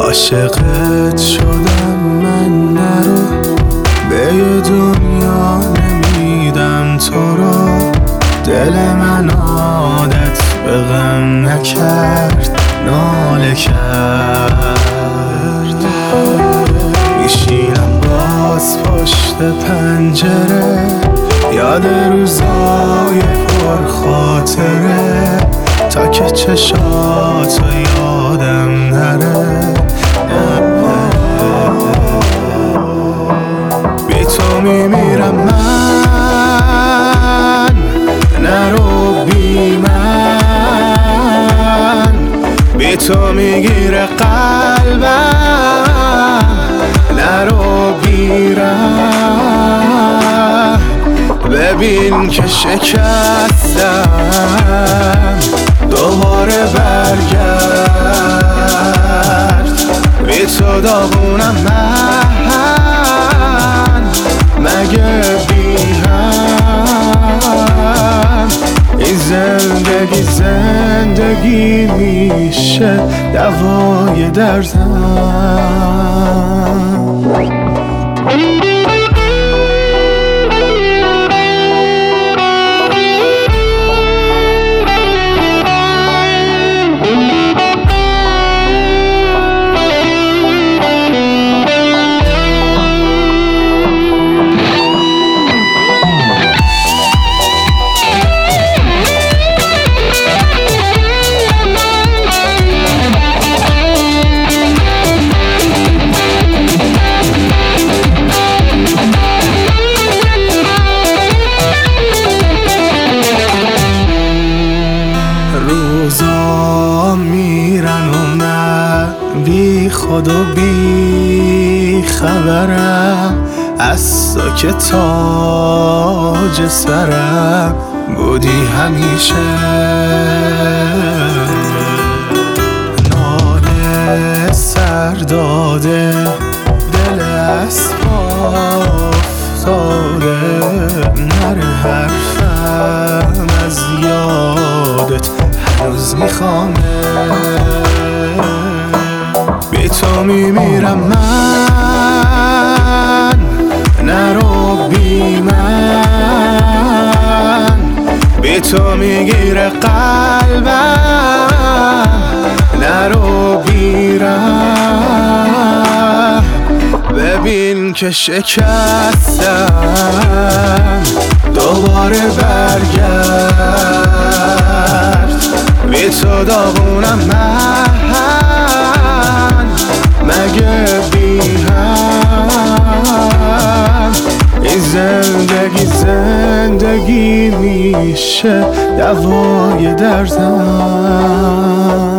عاشقت شدم من، نرو به یه دنیا نمیدم تو رو. دل من عادت به غم نکرد، ناله کرد. میشینم باز پشت پنجره، یاد روزای پر خاطره، تا که چشاتو یادم نره. بی تو میمیرم من، نرو بی من. بی تو میگیره قلبم، نرو بیرم. ببین که شکستم، دوباره برگرد. بی تو داغونم من، مگه بی هم؟ این زندگی میشه دوای دردم. روزا میرن و من بی خود و بی خبرم، از تو که تاج سرم بودی همیشه. ناله سر داده، دل از پا افتاده، نره حرفم از یادت هنوز میخوامه. بی تو میمیرم من، نرو بی من. بی تو میگیره قلبم، نرو بیرم. ببین که شکستم، دوباره برگرد. بی تو داغونم من، مگه بی هم؟ این زندگی میشه دوای دردم.